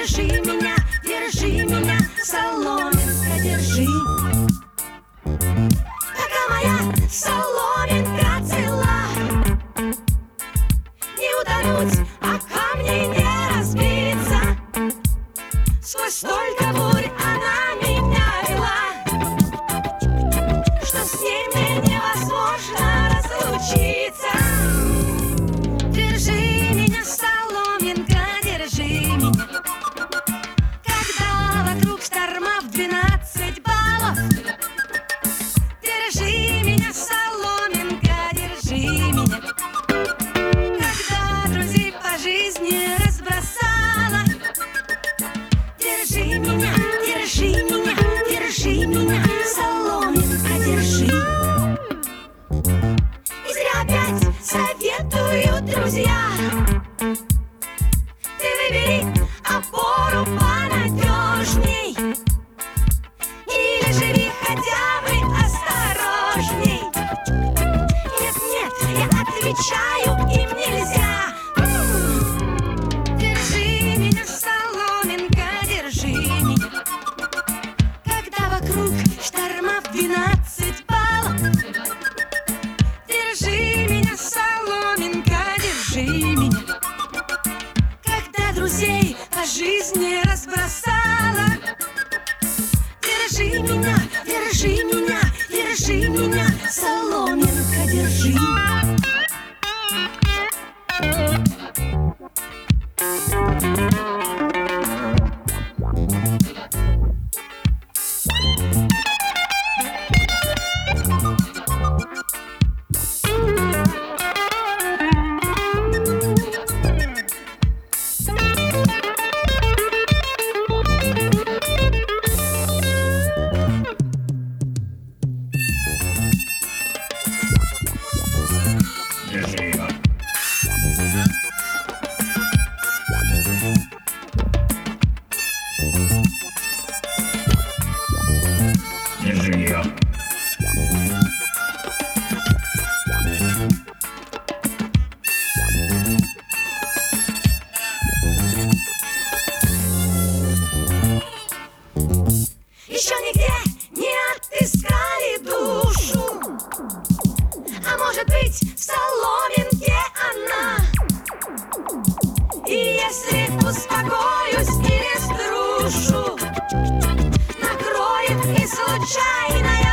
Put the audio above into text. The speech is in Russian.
держи меня, соломинка, держи. Пока моя соломинка цела, не утонуть, а камни не разбиться. Сквозь столько бурь она меня вела, что с ней мне невозможно разлучиться. Держи меня, соломинка, держи меня. Когда вокруг шторма в 12 баллов, держи меня, соломинка, держи меня. Когда друзей по жизни разбросала, держи меня, держи меня, держи меня, соломинка, держи. И зря опять советуют друзья: ты выбери опору понадежней, или живи хотя бы осторожней. Нет, я отвечаю, им нельзя. Держи меня, соломинка, держи меня. Когда вокруг шторма в 12 баллов, держи меня, соломинка, держи меня. Когда друзей по жизни разбросала, держи меня, держи меня, держи меня, соломинка, держи. Держи ее. Еще нигде не отыскали душу, а может быть, в соломинке она. И если успокоюсь или струшу, накроет и случайная